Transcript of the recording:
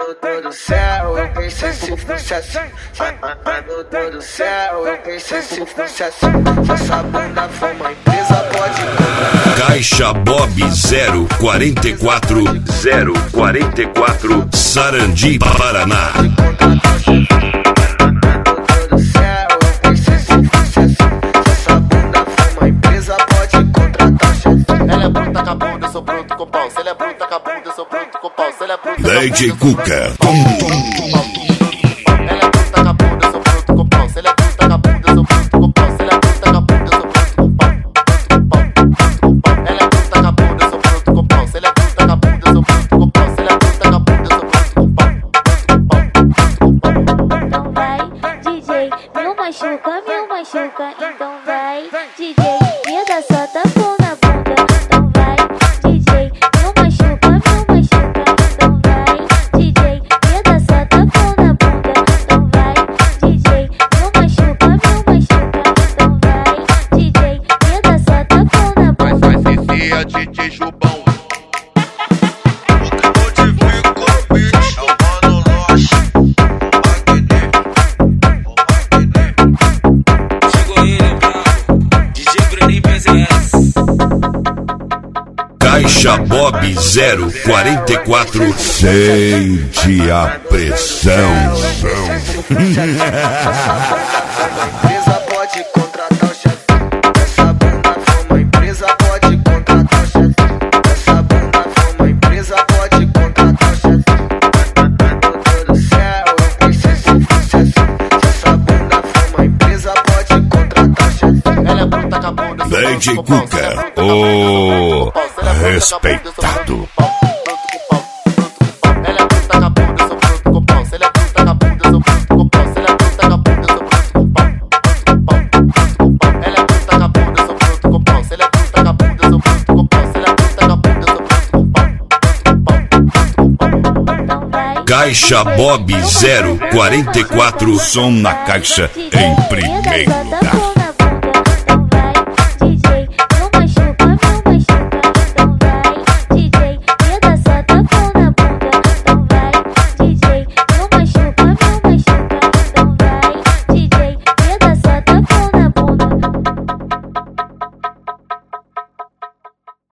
Mano do céu, eu pensei se fosse assim. Mano do céu, eu pensei se fosse assim. Se essa bunda for uma empresa, pode comprar. Caixa Bob 044 Sarandi, Paraná. DJ Cuca. Me machuca, então vai, DJ, me dá só tapão na bunda, então vai, DJ, me machuca, então vai, DJ, me dá só tapão na bunda, então vai, DJ, me machuca, então vai, DJ, me dá só tapão na bunda. Vai ser a DJ Jubão. Caixa Bob 044. Sente a pressão. Empresa pode contratar o chefe. Essa bunda for uma empresa, pode contratar o chefe. Essa bunda for uma empresa, pode contratar o chefe. Mano do céu, eu pensei se fosse assim. Se essa bunda for uma empresa, pode contratar o chefe. Ela é bruta com a bunda. DJ Cuca, o respeitado. Ela é bruta com a bunda, sou bruto com pau. Se ela é bruta com a bunda, sou bruto com pau. Se ela é bruta com a bunda, sou bruto com pau. Ela é bruta com a bunda, sou bruto com pau. Se ela é bruta com a bunda, sou bruto com pau. Se ela é bruta com a bunda, sou bruto com pau. Caixa Bob 044. Som na caixa em primeiro lugar.